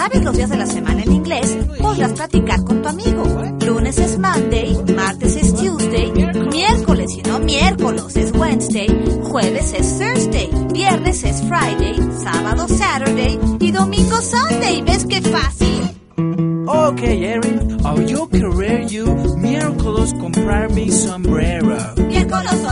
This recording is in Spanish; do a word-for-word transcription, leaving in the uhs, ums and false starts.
sabes los días de la semana en inglés, podrás platicar con tu amigo. Lunes es Monday, martes es Tuesday, miércoles y no miércoles es Wednesday, jueves es Thursday, viernes es Friday, sábado Saturday y domingo Sunday. ¿Ves qué fácil? Okay, Erin, I'll you career you miércoles comprar mi sombrero. Miércoles